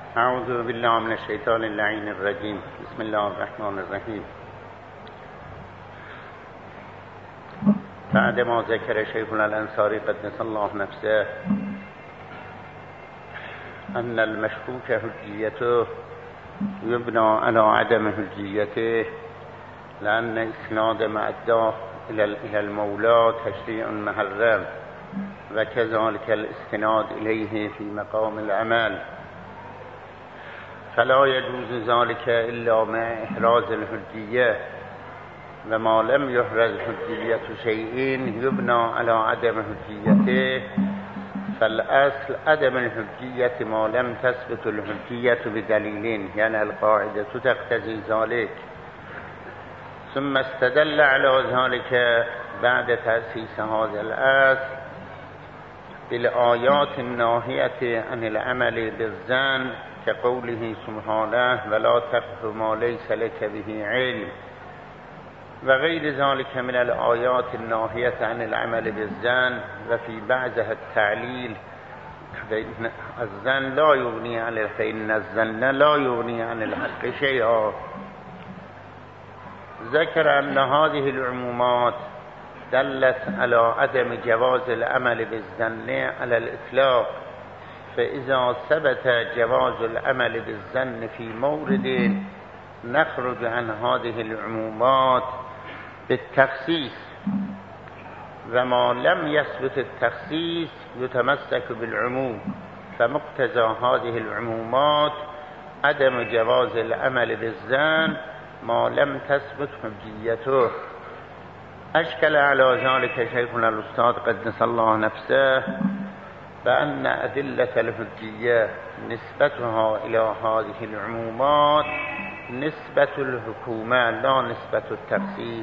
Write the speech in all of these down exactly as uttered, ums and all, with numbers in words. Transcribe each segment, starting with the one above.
اعوذ بالله من الشیطان اللعین الرجیم. بسم الله الرحمن الرحیم. بعد ما ذکر شیخنا الانصاری قدس الله نفسه ان المشکوک حجیته یبنى على عدم حجیته لأن اسناد معداه الى المولى تشریع محرم و كذلك الاستناد إليه في مقام العمل، فلا يجوز ذلك إلا مع إحراز الحجية، وما لم يحرز حجية شيء يبنى على عدم حجيته، فالأصل عدم الحجية ما لم تثبت الحجية بدليل، يعني القاعدة تقتضي ذلك. ثم استدل على ذلك بعد تأسيس هذا الأصل بالآيات الناهية عن العمل بالظن كقوله سبحانه ولا تقف ما ليس لك به علم، وغير ذلك من الآيات الناهية عن العمل بالظن، وفي بعضها التعليل الظن لا يغني عن فإن الظن لا يغني عن الحق شيئا. ذكر أن هذه العمومات دلت على عدم جواز العمل بالظن على الإطلاق، فإذا ثبت جواز العمل بالظن في مورد نخرج عن هذه العمومات بالتخصيص، وما لم يثبت التخصيص يتمسك بالعموم، فمقتضى هذه العمومات عدم جواز العمل بالظن ما لم تثبت حجيته. أشكل على ذلك شيخنا الأستاذ قدس الله نفسه بأن أدلة الحجية نسبتها إلى هذه العمومات نسبة الحكومة لا نسبة التخصيص،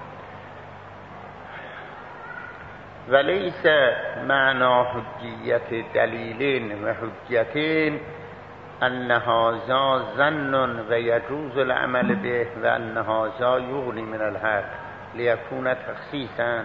وليس معنى حجية دليل وحجتين أن هذا ظن ويجوز العمل به وأن هذا يغني من الحق ليكون تخصيصا.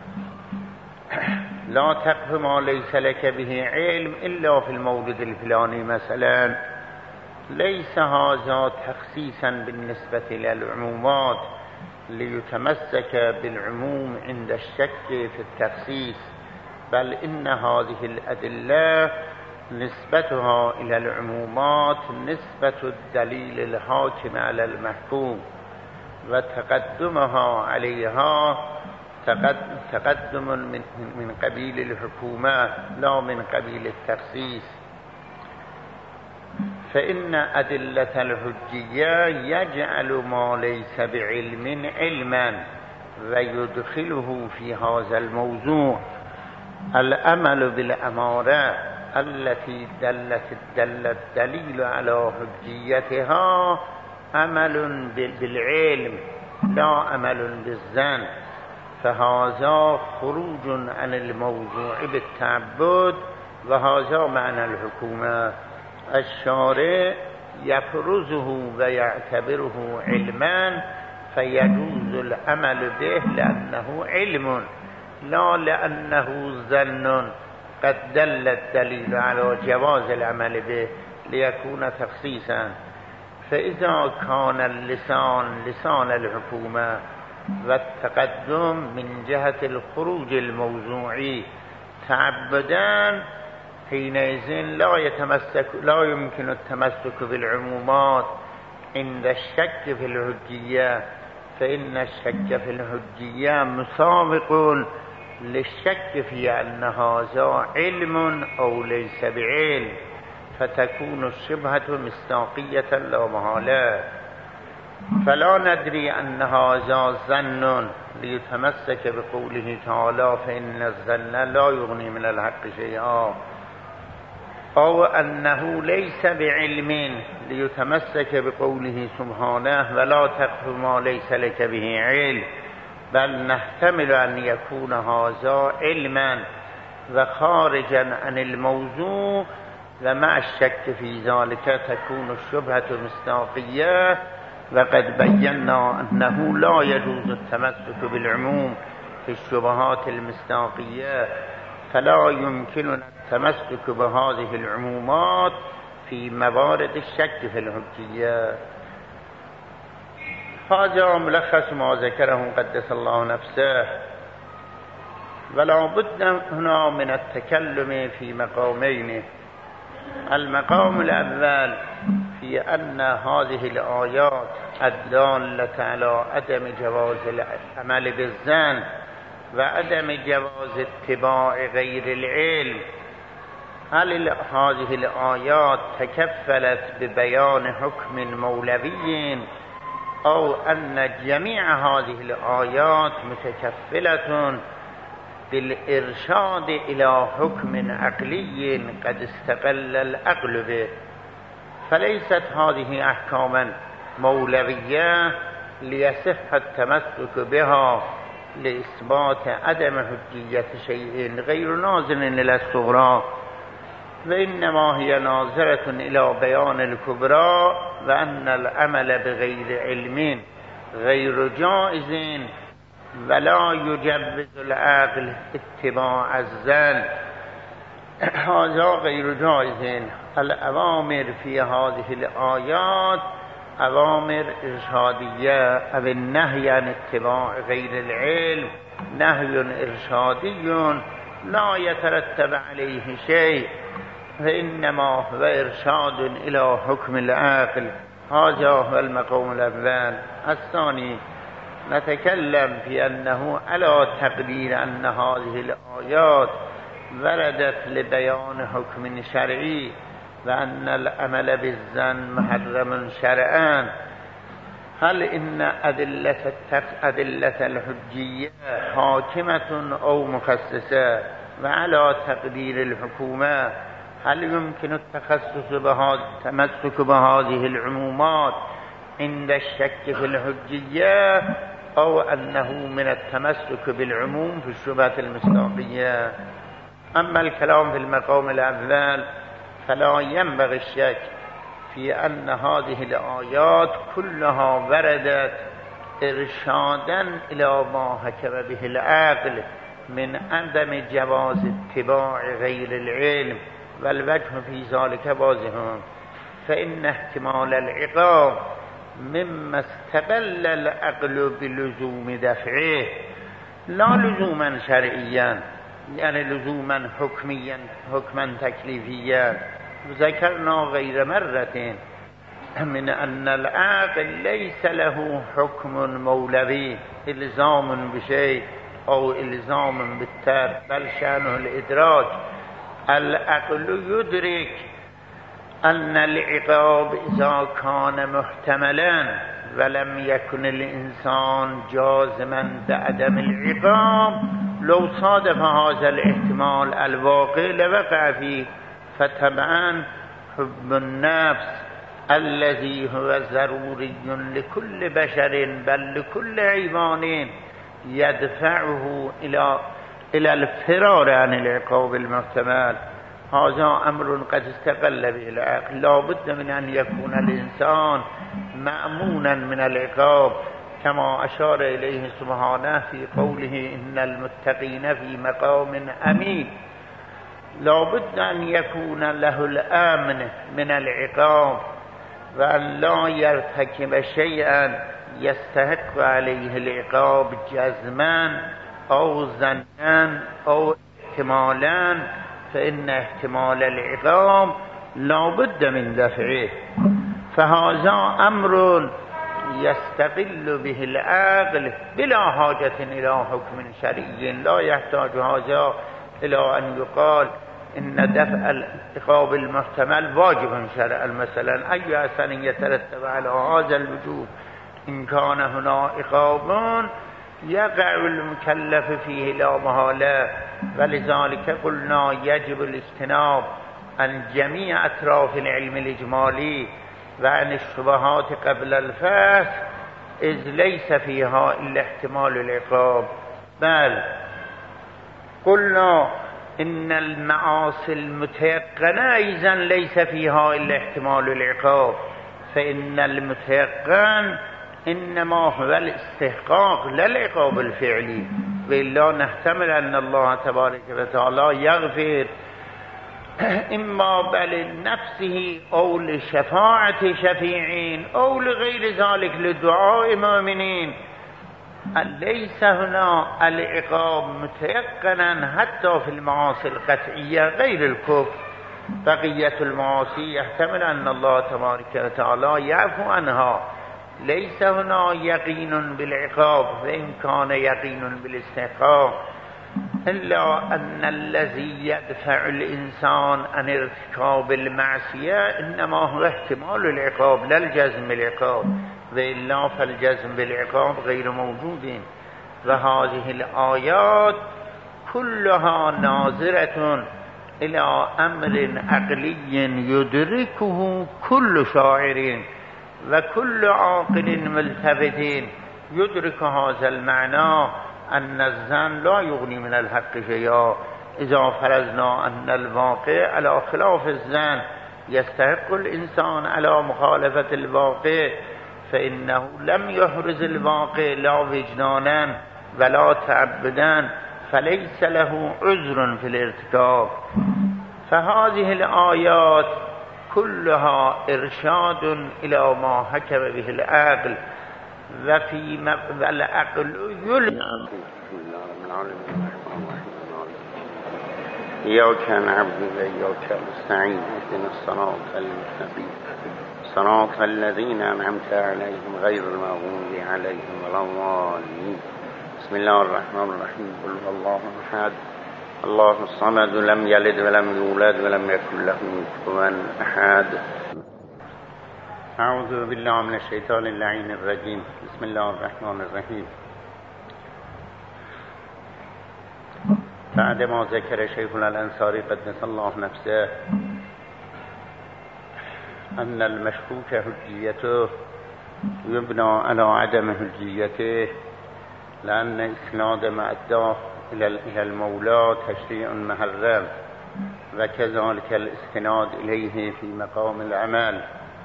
لا تقف ما ليس لك به علم إلا في المولد الفلاني مثلا، ليس هذا تخصيصا بالنسبة للعمومات ليتمسك بالعموم عند الشك في التخصيص، بل إن هذه الأدلة نسبتها إلى العمومات نسبة الدليل الحاكم على المحكوم، وتقدمها عليها تقدم من من قبيل الحكومة لا من قبيل التخصيص. فإن أدلة الحجية يجعل ما ليس بعلم علما ويدخله في هذا الموضوع. الأمل بالأمارة التي دلت دل الدليل على حجيتها عمل بالعلم لا عمل بالظن، فهذا خروج عن الموضوع بالتعبد، وهذا معنى الحكومة. الشارع يفرزه ويعتبره علما فيجوز العمل به لأنه علم لا لأنه ظن قد دل الدليل على جواز العمل به ليكون تخصيصا. فإذا كان اللسان لسان الحكومة والتقدم من جهة الخروج الموضوعي تعبدا، حينئذ لا يتمسك لا يمكن التمسك بالعمومات عند الشك في الحجية، فإن الشك في الحجية مسابق للشك في أن هذا علم أو ليس بعلم، فتكون الشبهة مصداقية لا محالة. فلا ندري أن هذا ظن ليتمسك بقوله تعالى فإن الظن لا يغني من الحق شيئا، أو أنه ليس بعلم ليتمسك بقوله سبحانه ولا تقف ما ليس لك به علم، بل نحتمل أن يكون هذا علما وخارجا عن الموضوع، ومع الشك في ذلك تكون الشبهة مصداقية. وقد بينا أنه لا يجوز التمسك بالعموم في الشبهات المصداقية، فلا يمكننا التمسك بهذه العمومات في موارد الشك في الحجية. هذا ملخص ما ذكره قدس الله نفسه. ولا بد هنا من التكلم في مقامين. المقام الأول في أن هذه الآيات الدالة على عدم جواز العمل بالظن وعدم جواز اتباع غير العلم، هل هذه الآيات تكفلت ببيان حكم مولوي أو أن جميع هذه الآيات متكفلة بالإرشاد إلى حكم عقلي قد استقل العقل به؟ فليست هذه أحكاما مولوية ليصح التمسك بها لإثبات عدم حجية شيء غير ناظر إلى الصغرى، وإنما هي ناظرة إلى بيان الكبرى، وأن العمل بغير علم غير جائز ولا يجوز العقل اتباع الظن. هذا غير جائز. الأوامر في هذه الآيات أوامر إرشادية، أو النهي عن اتباع غير العلم نهي إرشادي لا يترتب عليه شيء، فإنما هو إرشاد إلى حكم العقل. هذا هو المقام الأول. الثاني نتكلم في أنه على تقدير أن هذه الآيات وردت لبيان حكم شرعي وأن العمل بالظن محرم شرعا، هل إن أدلة أدلة الحجية حاكمة أو مخصصة؟ وعلى تقدير الحكومة هل يمكن التخصص بهذا التمسك بهذه العمومات عند الشك في الحجية، أو أنه من التمسك بالعموم في الشبهة المصداقية؟ أما الكلام في المقام الأول فلا ينبغي الشك في أن هذه الآيات كلها وردت إرشادا إلى ما حكم به العقل من عدم جواز اتباع غير العلم، والوجه في ذلك واضح، فإن احتمال العقاب مما استقل العقل بلزوم دفعه لا لزوما شرعيا، يعني لزوما حكميا حكما تكليفيا. ذكرنا غير مرة من أن العقل ليس له حكم مولوي إلزام بشيء أو إلزام بالترك، بل شأنه الإدراك. العقل يدرك أن العقاب إذا كان محتملا ولم يكن الإنسان جازما بعدم العقاب، لو صادف هذا الاحتمال الواقع لوقع فيه. فطبعا حب النفس الذي هو ضروري لكل بشر بل لكل حيوان يدفعه إلى إلى الفرار عن العقاب المحتمل. هذا أمر قد استقل به العقل. لا بد من أن يكون الإنسان مأمونا من العقاب، كما أشار إليه سبحانه في قوله إن المتقين في مقام أمين. لا بد أن يكون له الأمن من العقاب، وأن لا يرتكب شيئا يستحق عليه العقاب جزما أو ظنا أو احتمالا، فإن احتمال العقاب لا بد من دفعه. فهذا أمر يستقل به العقل بلا حاجة إلى حكم شرعي. لا يحتاج هذا إلى أن يقال إن دفع العقاب المحتمل واجب شرعا مثلا. أي أثر يترتب على هذا الوجوب؟ إن كان هنا عقاب يقع المكلف فيه لا محالة، ولذلك قلنا يجب الاجتناب عن جميع أطراف العلم الإجمالي وعن الشبهات قبل الفحص، إذ ليس فيها إلا احتمال العقاب. بل قلنا إن المعاصي المتيقنة إذن ليس فيها إلا احتمال العقاب، فإن المتيقن إنما هو الاستحقاق لا العقاب الفعلي، وإلا نحتمل أن الله تبارك وتعالى يغفر اما بل نفسه او لشفاعت شفیعین او لغیر ذلك لدعاء مؤمنین. ليس هنا العقاب متيقنا حتى في المعاصي القطعية غير الكفر. بقية المعاصي يحتمل أن الله تبارك وتعالى يعفو عنها. ليس هنا يقين بالعقاب وإن كان يقين بالاستحقاق، إلا أن الذي يدفع الإنسان عن ارتكاب المعصية إنما هو احتمال العقاب لا الجزم بالعقاب، وإلا فالجزم بالعقاب غير موجود. وهذه الآيات كلها ناظرة إلى أمر عقلي يدركه كل شاعر وكل عاقل ملتفت يدرك هذا المعنى، أن الظن لا يغني من الحق شيئا. إذا فرضنا أن الواقع على خلاف الظن يستحق الإنسان على مخالفة الواقع، فإنه لم يحرز الواقع لا وجدانا ولا تعبدا، فليس له عذر في الارتكاب. فهذه الآيات كلها إرشاد إلى ما حكم به العقل، وفي مقبل العقل يلزم. إياك نعبد وإياك نستعين، اهدنا الصراط المستقيم صراط الذين أنعمت عليهم غير المغضوب عليهم ولا الضالين. بسم الله الرحمن الرحيم. قل هو الله أحد الله الصمد لم يلد ولم يولد ولم يكن له كفوا أحد. أعوذ بالله من الشيطان اللعين الرجيم. بسم الله الرحمن الرحيم. بعد ما ذكر شيخنا الأنصاري قدس الله نفسه أن المشكوك حجيته يبنى على عدم حجيته، لأن إسناد ما أداه إلى المولى تشريع محرم، وكذلك الاستناد إليه في مقام العمل،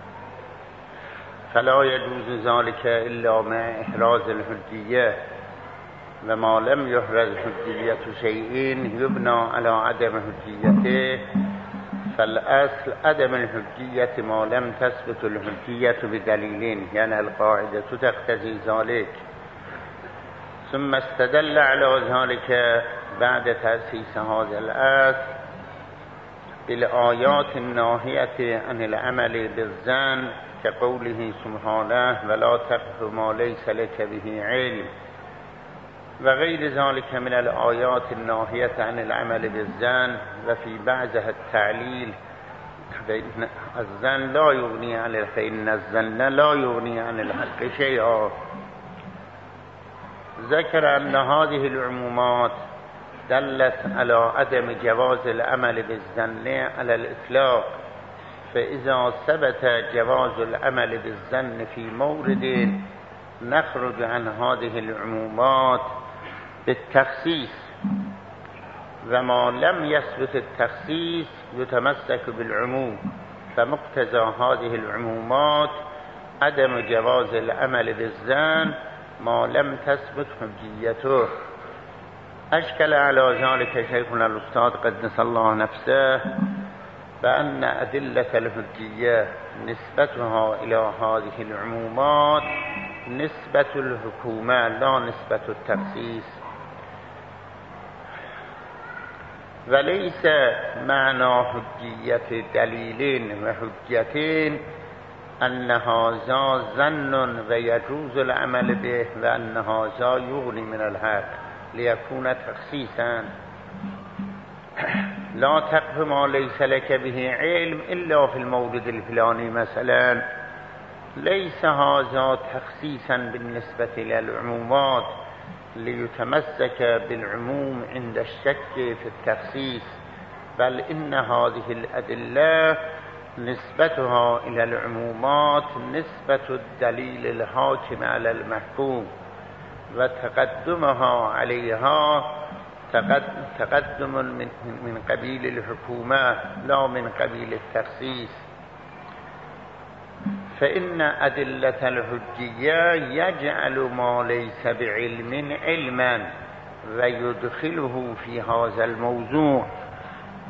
فلا يجوز ذلك إلا مع إحراز الحجية. وما لم يحرز حجية شيء يبنى على عدم حجيته، فالأصل عدم الحجية ما لم تثبت الحجية بدليل، يعني القاعدة تقتضي ذلك. ثم استدل على ذلك بعد تأسيس هذا الأصل بالآيات الناهية عن العمل بالظن، كقوله سبحانه ولا تقف ما ليس لك به علم، وغير ذلك من الآيات الناهية عن العمل بالظن. وفي بعضها التعليل فإن الظن لا يغني عن فإن الظن لا يغني عن الحق شيئا. ذكر أن هذه العمومات دلت على عدم جواز العمل بالظن على الإطلاق، فإذا ثبت جواز العمل بالظن في مورد نخرج عن هذه العمومات بالتخصيص، وما لم يثبت التخصيص يتمسك بالعموم. فمقتضى هذه العمومات عدم جواز العمل بالظن ما لم تثبت حجيته. أشكل على ذلك شيخنا الأستاذ قدس الله نفسه بأن أدلة الحجية نسبتها إلى هذه العمومات نسبة الحكومة لا نسبة التخصيص. وليس معنى حجية دليل وحجتين أن هذا ظن ويجوز العمل به وأن هذا يغني من الحق ليكون تخصيصا. لا تقف ما ليس لك به علم إلا في المورد الفلاني مثلا، ليس هذا تخصيصا بالنسبة للعمومات ليتمسك بالعموم عند الشك في التخصيص، بل إن هذه الأدلة نسبتها إلى العمومات نسبة الدليل الحاكم على المحكوم، وتقدمها عليها تقدم من من قبيل الحكومة لا من قبيل التخصيص. فإن أدلة الحجية يجعل ما ليس بعلم علما ويدخله في هذا الموضوع،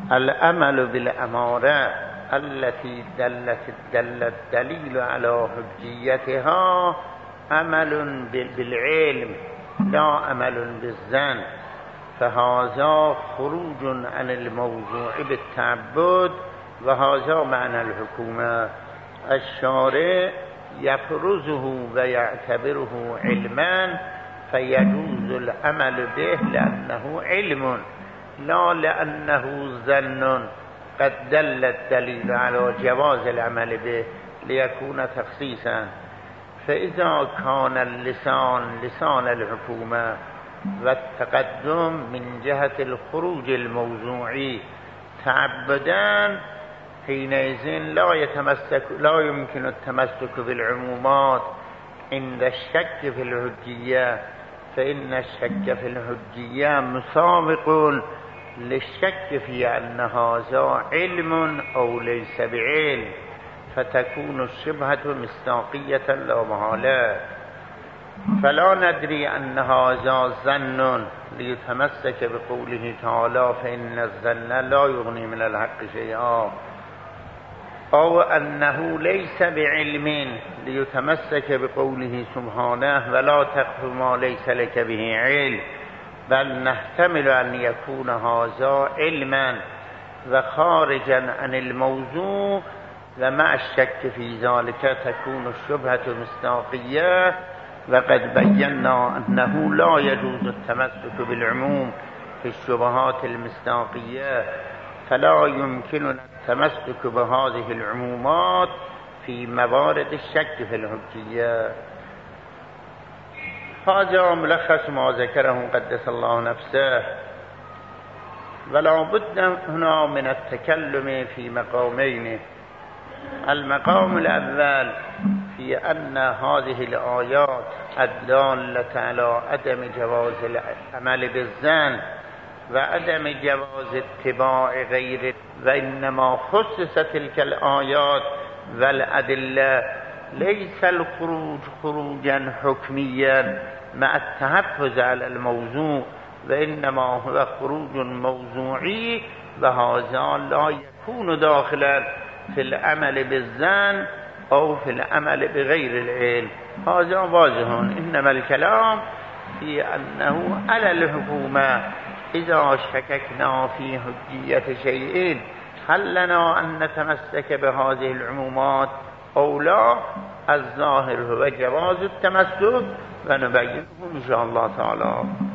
العمل بالاماره التي دلت دل الدليل على حجيتها عمل بالعلم لا عمل بالظن، فهذا خروج عن الموضوع بالتعبد و هذا معنى الحكومة. الشارع يفرزه و يعتبره علما فيجوز العمل به لأنه علم لا لأنه ظن قد دل الدليل على جواز العمل به ليكون تخصيصا. فإذا كان اللسان لسان الحكومة والتقدم من جهة الخروج الموضوعي تعبدا، حينئذ لا يتمسك لا يمكن التمسك بالعمومات عند الشك في الحجية، فإن الشك في الحجية مسابق للشك في أن هذا علم أو ليس بعلم، فتكون الشبهة مصداقية لا محالة. فلا ندري أن هذا ظن ليتمسك بقوله تعالى فإن الظن لا يغني من الحق شيئا، أو أنه ليس بعلم ليتمسك بقوله سبحانه ولا تقف ما ليس لك به علم، بل نحتمل أن يكون هذا علما وخارجا عن الموضوع، ومع الشك في ذلك تكون الشبهة مصداقية. وقد بينا أنه لا يجوز التمسك بالعموم في الشبهات المصداقية، فلا يمكننا التمسك بهذه العمومات في موارد الشك في الحجية. هذا ملخص ما ذكره قدس الله نفسه. ولا بد هنا من التكلم في مقامين. المقام الأول في أن هذه الآيات الدالة على عدم جواز العمل بالظن وعدم جواز اتباع غيره، وإنما خصص تلك الآيات والأدلة ليس الخروج خروجا حكميا مع التحفظ على الموضوع، وإنما هو خروج موضوعي، وهذا لا يكون داخلا في العمل بالظن أو في العمل بغير العلم. هذا واضح. إنما الكلام في أنه على الحكومة إذا شككنا في حجية شيء هل لنا أن نتمسك بهذه العمومات أو لا؟ الظاهر هو جواز التمسك ونبينه إن شاء الله تعالى.